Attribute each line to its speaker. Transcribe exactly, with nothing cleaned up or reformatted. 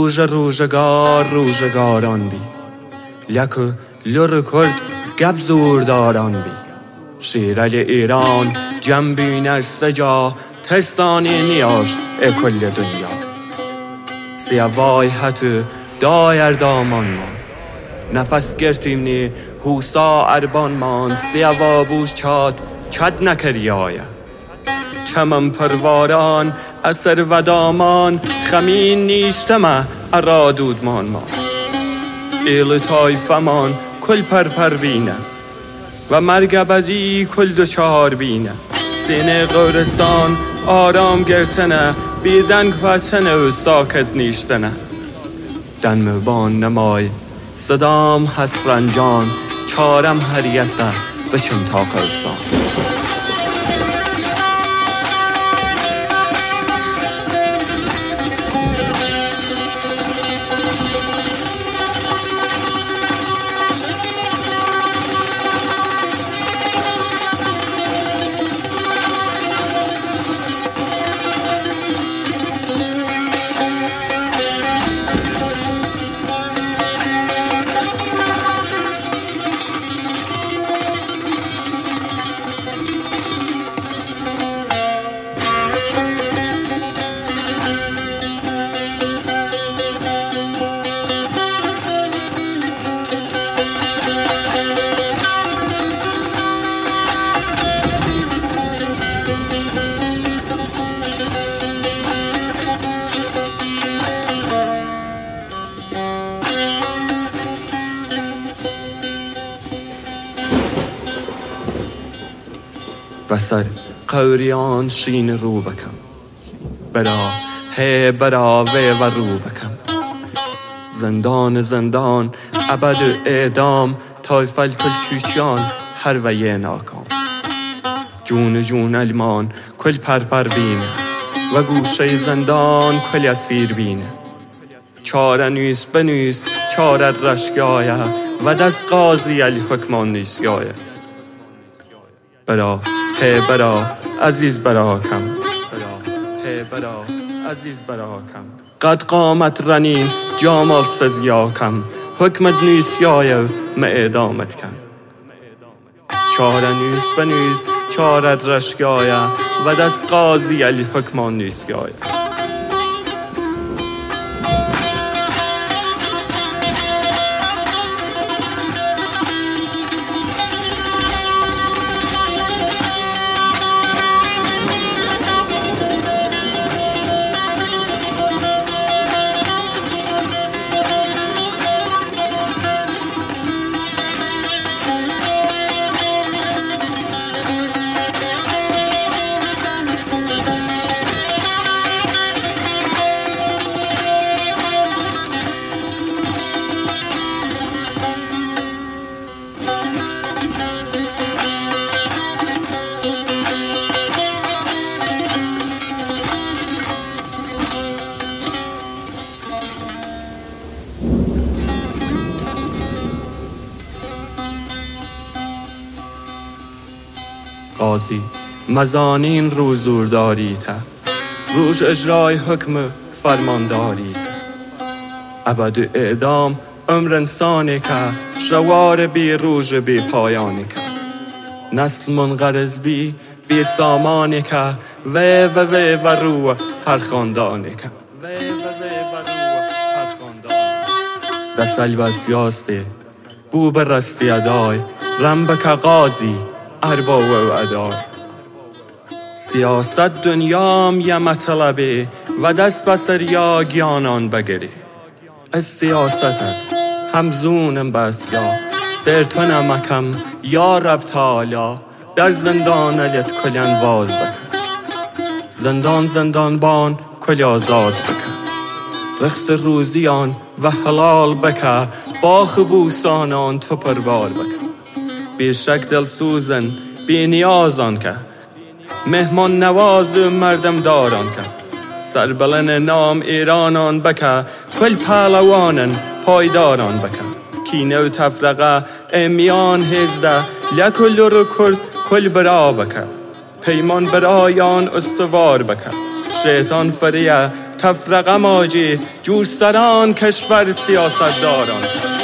Speaker 1: روژ روژگار روژگاران بی لکو لور کرد گب زورداران بی شیرل ایران جنبینر سجا ترسانی نیاشت اکل دنیا سیوای هتو دایر دامان مان نفس گرتیم نی حوسا اربان مان سیوا بوش چاد چد نکریایه چمن پرواران اثر و دامان خمین نیشتمه ارادود مان مان ایل تایفمان کل پر پر بینه و مرگ ابدی کل دو چهار بینه سینه قورستان آرام گرتنه بیدنگ وطنه و ساکت نیشتنه دنم بان نمای صدام حسرنجان چارم هریسه بچم تا قرسان و سر قوریان شین رو بکم برا هی برا وی و رو بکم زندان زندان ابد اعدام تایفل کل چوشیان هر وی ناکام جون جون المان کل پر پر بینه و گوشه زندان کل اسیر بینه چاره نیس بنیس چاره رشگایه و دست قاضی الحکمان نیسگایه برا هی برا عزیز برا کم هی برا عزیز برا کم قد قامت رنین جامال سزیا کم حکمت نیسگایه ما اعدامت کن چاره نیس بنیس چاره رشگایه و دست قاضی الحکمان نیسگایه قاضی مزانین رو زورداری تا روش اجرای حکم فرمانداری ابد اعدام عمر انسانی که شوار بی روش بی پایانی که نسل منقرض بی بی سامانی که وی و وی و رو هر خاندانی که وی و وی و رو هر خاندانی رسل و سیاستی بو برستی ادای رنبک قاضی اربا و ادای سیاست دنیام یه مطلبه و دست بسر یا گیانان بگری از سیاستت همزونم بس یا سرتو نمکم یا رب تالا در زندان الت کلین واز بکن زندان زندان بان کل آزاد بکن رخص روزیان و حلال بکن باخ بوسانان تو پربار بکن بیشک دل سوزن بی نیازان که مهمان نواز مردم داران که سربلن نام ایرانان بکه کل پهلوانن پایداران بکه کینه و تفرقه امیان هزده لکل رو کرد کل برا بکه پیمان برایان استوار بکه شیطان فریه تفرقه ماجی جوستران کشور سیاست داران